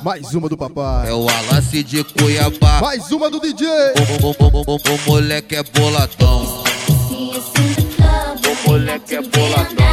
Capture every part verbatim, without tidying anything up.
Mais uma do papai. É o Wallace de Cuiabá. Mais uma do D J. O, o, o, o, o moleque é boladão. O moleque é boladão.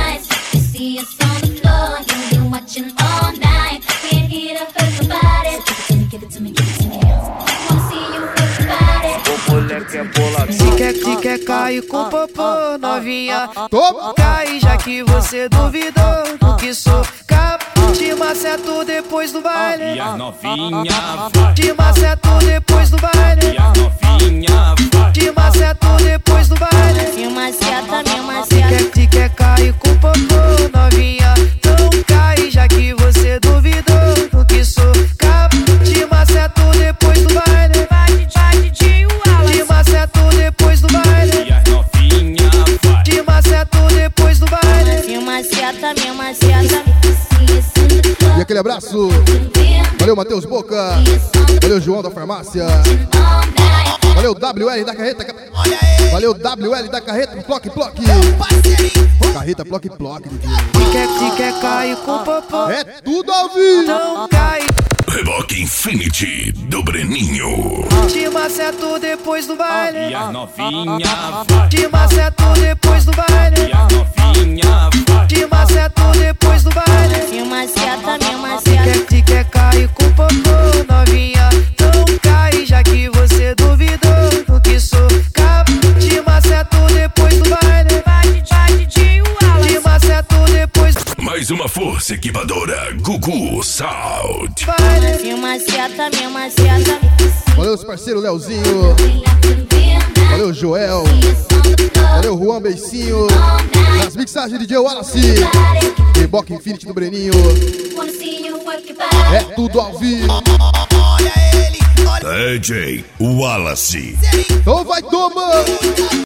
O moleque é boladão. Se quer, se quer cair com popô, novinha, Toma. cai já que você duvidou do que sou capaz. Te maceto depois do baile. E a novinha vai. Te maceto depois do baile. E a novinha vai. Te maceto depois do baile. Me maceta, me Se maceta. quer, se quer cair com popô, novinha, então cai já que você duvidou do que sou capaz. Te maceto depois do baile. Vai de Wallace. Te maceto depois do baile. E a novinha vai. Te maceto depois do baile. Me maceta, me maceta. E aquele abraço. Valeu, Matheus Boca. Valeu, João da Farmácia. Valeu, W L da Carreta. Valeu, W L da Carreta. Ploc, ploc. Carreta, ploc, ploc. Se quer, se quer cair com popô, É tudo ao vivo. então cai. Reboque Infinity do Breninho. Te maceto depois do baile. E a novinha vai. Te maceto depois do baile. E a novinha vai. Te maceto depois do baile. Me maceta, me Se maceta. quer, se quer cair com popô, novinha, então cai já que você duvidou do que sou capaz. Te maceto depois do baile. Vai de Wallace. Te maceto depois do Mais uma força equipadora Gugu Sound. baile. Me maceta, me maceta. Valeu, os parceiros Leozinho. Valeu, Joel. Valeu, Juan Beicinho. Nas mixagens de D J Wallace. Reboque Infinity do Breninho. É tudo ao vivo. D J Wallace. Então vai, toma.